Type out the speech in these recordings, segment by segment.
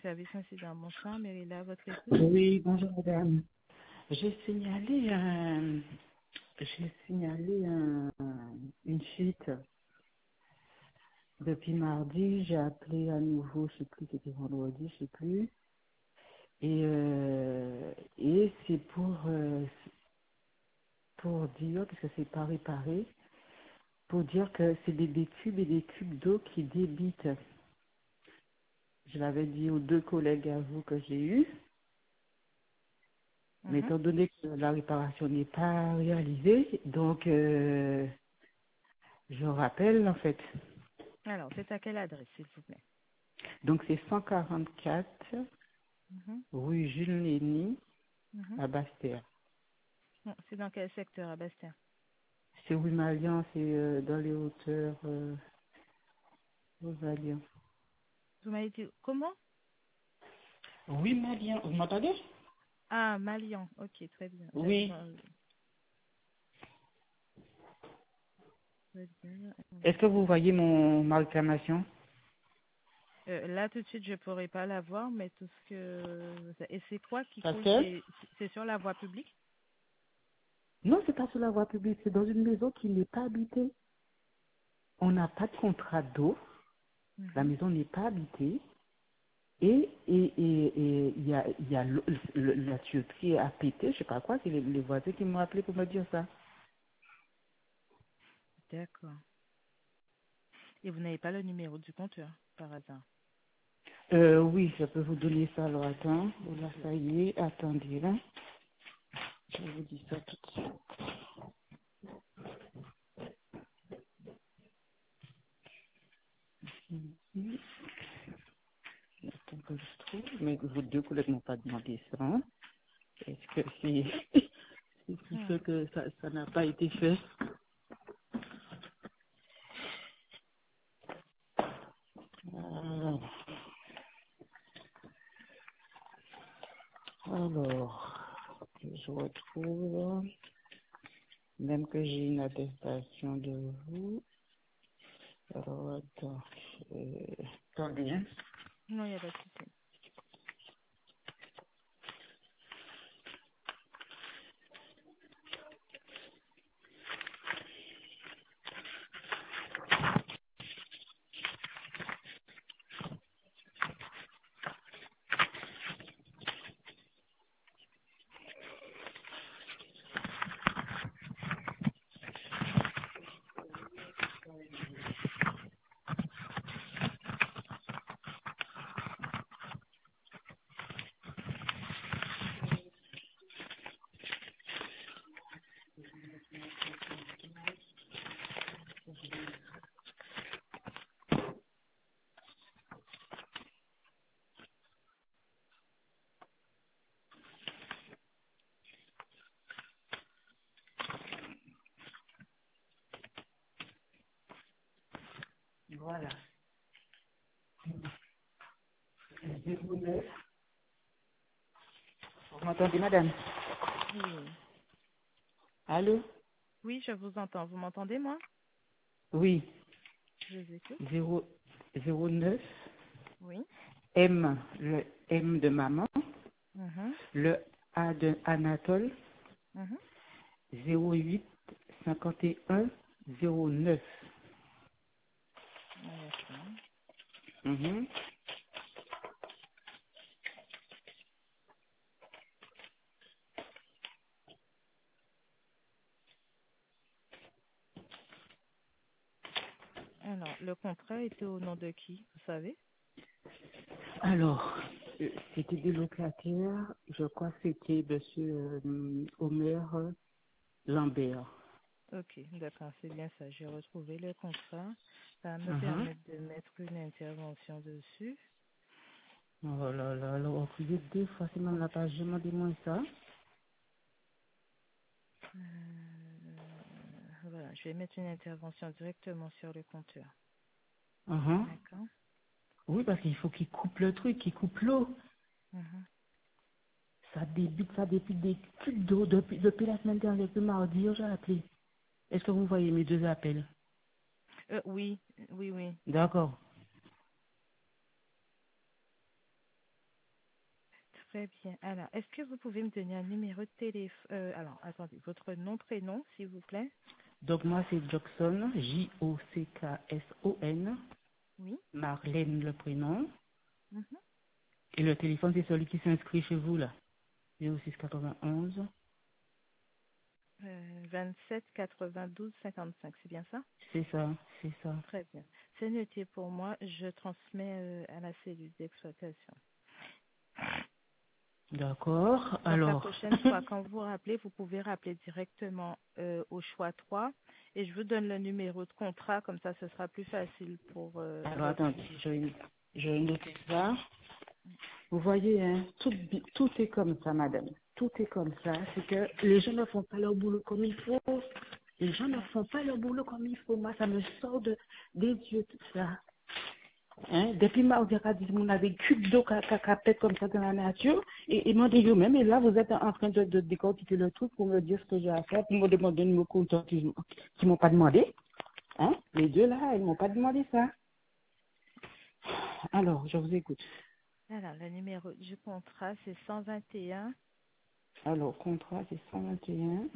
service incident. Bonsoir, Mérila, votre écoute. Oui, bonjour madame. J'ai signalé une fuite depuis mardi. J'ai appelé à nouveau, je sais plus, c'était vendredi, je sais plus. Et c'est pour dire, parce que c'est pas réparé, pour dire que c'est des tubes et des tubes d'eau qui débitent. Je l'avais dit aux deux collègues à vous que j'ai eus. Mais Mhm. étant donné que la réparation n'est pas réalisée, donc je rappelle en fait. Alors, c'est à quelle adresse, s'il vous plaît? Donc c'est 144 Mhm. rue Jules Lény Mhm. à Basse-Terre. Bon, c'est dans quel secteur à Bastien? C'est rue Malian, c'est dans les hauteurs Malian. Vous m'avez dit comment? Rue Malian, vous m'entendez? Ah, Malian. Ok, très bien. Oui. Très bien. Est-ce que vous voyez ma réclamation? Là, tout de suite, je ne pourrai pas la voir, mais tout ce que... Et c'est quoi qui Parce coule? que C'est sur la voie publique? non, c'est pas sur la voie publique, c'est dans une maison qui n'est pas habitée. On n'a pas de contrat d'eau, la Mhm. maison n'est pas habitée. Et il y a la tuyauterie a pété, je sais pas quoi, c'est les voisins qui m'ont appelé pour me dire ça. D'accord. Et vous n'avez pas le numéro du compteur, par hasard? Oui, je peux vous donner ça, alors attends, là ça y est, attendez là, je vous dis ça tout de suite. Mhm. Attends que je trouve, mais vos deux collègues m'ont pas demandé ça. Hein. Est-ce que c'est pour Hmm. ça que ça n'a pas été fait? Euh, alors, que je retrouve, même que j'ai une attestation de vous. Alors, attends. Attendez, hein. Non, il n'y a pas de souci. Voilà. 09. Vous m'entendez, madame? Oui. Allô? Oui, je vous entends. Vous m'entendez, moi? Oui. Je vous écoute. 09. Oui. M, le M de maman. Mhm. Le A de Anatole. Mhm. 08 51 09. D'accord. Mhm. Alors, le contrat était au nom de qui, vous savez? Alors, c'était des locataires. Je crois que c'était monsieur Omer Lambert. Ok, d'accord, c'est bien ça. J'ai retrouvé le contrat. Ça va me Mhm. permettre de mettre une intervention dessus. Oh là là, alors, vous êtes deux fois, c'est même la page, je m'en dis moins ça. Euh, voilà, je vais mettre une intervention directement sur le compteur. Mhm. D'accord. Oui, parce qu'il faut qu'il coupe le truc, qu'il coupe l'eau. Mhm. Ça débite des tubes d'eau depuis la semaine dernière, depuis mardi, j'ai appelé. Est-ce que vous voyez mes deux appels? Oui, oui, oui. D'accord. Très bien. Alors, est-ce que vous pouvez me donner un numéro de téléphone? Alors, attendez, votre nom, prénom, s'il vous plaît. Donc, moi, c'est Jockson, Jockson, Oui. Marlène, le prénom. Mhm. Et le téléphone, c'est celui qui s'inscrit chez vous, là. 0691. 27 92 55, c'est bien ça? C'est ça, c'est ça. Très bien. C'est noté pour moi. Je transmets à la cellule d'exploitation. D'accord. Donc, la Alors, prochaine fois, quand vous rappelez, vous pouvez rappeler directement au choix 3 et je vous donne le numéro de contrat, comme ça, ce sera plus facile pour alors votre attendez, suivi. je vais noter ça. Vous voyez, hein, tout est comme ça, madame. Tout est comme ça. C'est que les gens ne font pas leur boulot comme il faut. Les gens ne font pas leur boulot comme il faut. Moi, ça me sort des yeux, tout ça. Hein? Depuis mardi, on avait cube d'eau qui pète comme ça dans la nature. Et m'ont dit même, et là, vous êtes en train de décortiquer le truc pour me dire ce que j'ai à faire, pour me demander de me compte qui m'ont pas demandé. Hein? Les deux là, ils m'ont pas demandé ça. Alors, je vous écoute. Alors, le numéro du contrat, c'est 121 Alors, contrat, c'est 121.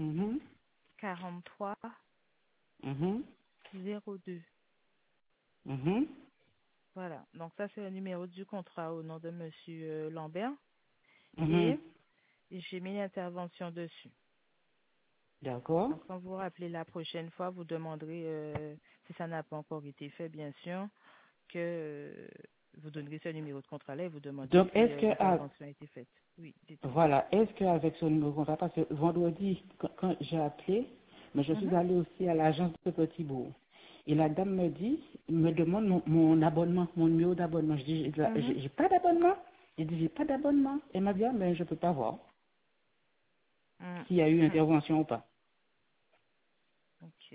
43 Mhm. 02. Mhm. Voilà. Donc, ça, c'est le numéro du contrat au nom de Monsieur Lambert. Mhm. Et j'ai mis l'intervention dessus. D'accord. Donc, quand vous rappelez la prochaine fois, vous demanderez, si ça n'a pas encore été fait, bien sûr, que vous donnerez ce numéro de contrat-là et vous demanderez Donc, si est-ce que, l'intervention a été faite. Oui, dites-moi. voilà, est-ce qu'avec ce numéro de contrat, parce que vendredi, quand j'ai appelé, mais je suis Mhm, allée aussi à l'agence de Petit-Bourg. Et la dame me demande mon abonnement, mon numéro d'abonnement. Je dis, mhm. j'ai pas d'abonnement. Je dis, j'ai pas d'abonnement. Elle m'a dit, ah, mais je peux pas voir Mm, s'il y a eu mm. intervention ou pas. Ok.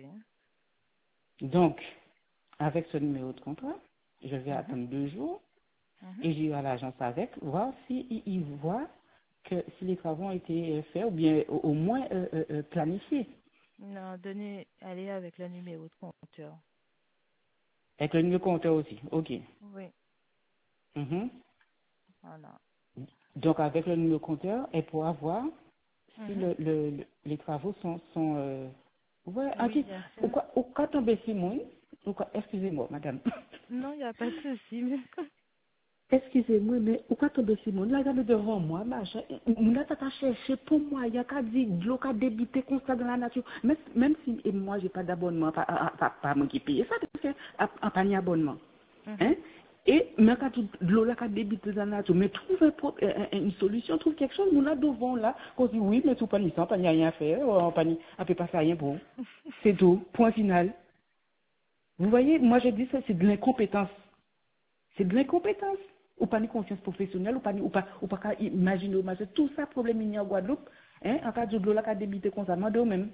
Donc, avec ce numéro de contrat, je vais Mhm, attendre 2 jours mhm. et j'irai à l'agence avec, voir s'ils voient que si les travaux ont été faits ou bien au moins planifiés. Non, allez avec le numéro de compteur. Avec le numéro de compteur aussi. OK. Oui, Mhm. voilà. Donc, avec le numéro de compteur, elle pourra voir si Mhm. les travaux sont ouais, Oui, OK. bien sûr. Pourquoi tomber Simone? Excusez-moi, madame. Non, il n'y a pas de souci. Mais... Excusez-moi, mais pourquoi tomber Simone? Là, regardez devant moi, machin. On a tata cherché pour moi. Il y a qu'à dire, de l'eau qu'à débiter comme ça dans la nature. Même si et moi, j'ai pas d'abonnement, pas moi qui paye ça, parce que, pas ni abonnement. Hein? Mhm. Et, mais quand de l'eau là, qu'à débiter dans la nature, mais trouve une solution, trouve quelque chose. Nous, là, devant, là, qu'on dit, oui, mais tout pas ni ça, pas ni rien faire, on pas ni, on peut pas faire rien pour vous. C'est tout. Point final. Vous voyez, moi, je dis ça, c'est de l'incompétence. C'est de l'incompétence. Ou pas de conscience professionnelle, ou pas qu'à imaginer, tout ça, problème il y a en Guadeloupe, hein, en cas de l'eau là, qu'à débiter comme ça, demandez même.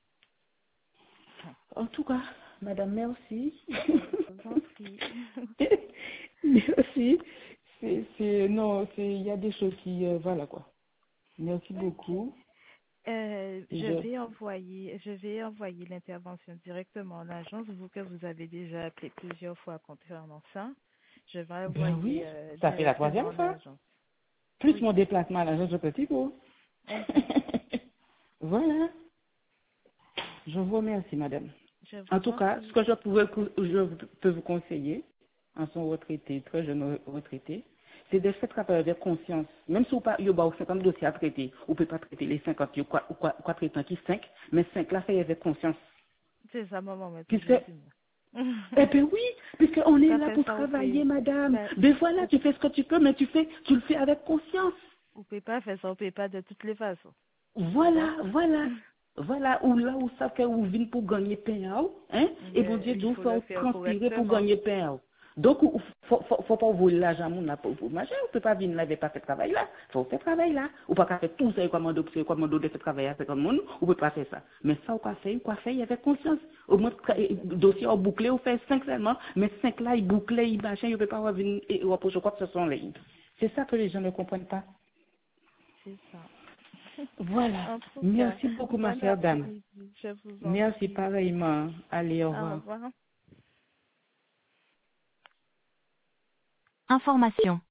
En tout cas, madame, merci. Je vous en prie. Merci. Non, il y a des choses qui, voilà quoi. Merci Ok. beaucoup. Je, Je vais envoyer l'intervention directement en agence, vous que vous avez déjà appelé plusieurs fois concernant ça. Je vais ben envoyer oui, ça fait la directement troisième en fois. agence. Plus Oui, mon déplacement à l'agence de Petit Bourg. exact. Voilà. Je vous remercie, madame. Je En vous tout en cas, ce prie. que je peux vous conseiller, en son retraité, très jeune retraité, c'est de faire travailler avec conscience. Même si vous n'avez pas 50 dossiers à traiter, vous ne pouvez pas traiter les 50, quoi traiter qui 5, mais 5 là, fait avec conscience. C'est ça, maman m'a Puisque, toujours dit. Moi. eh bien oui, puisqu'on est Ça là fait pour ça, travailler, madame. ça, Mais voilà, ou, tu fais ce que tu peux, mais tu le fais avec conscience. ou peut pas faire ça, on peut pas de toutes les façons. Voilà, D'accord? voilà. Voilà, ou là où ça fait ou vient pour gagner pain, hein, et bon Dieu, Mais il tout faut le faut faire transpirer pour correctement. gagner pain. Donc, faut pas voler l'argent là pour manger, on peut pas venir là avec pas faire travail là. Faut faire travail là. Ou pas qu'à faire tout ça, comme de faire travail avec tout le monde, ou peut pas faire ça. Mais ça, ou quoi faire, avec conscience. Au moins, dossier au bouclé, ou fait 5 seulement, mais 5 là, il bouclé, il machin, il peut pas revenir et reprocher quoi que ce soit en ligne. C'est ça que les gens ne comprennent pas. C'est ça. Voilà. En tout cas, Merci beaucoup, ma bon chère dame. après-midi. Je vous en Merci prie. pareillement. Allez, au Au revoir. revoir. Information.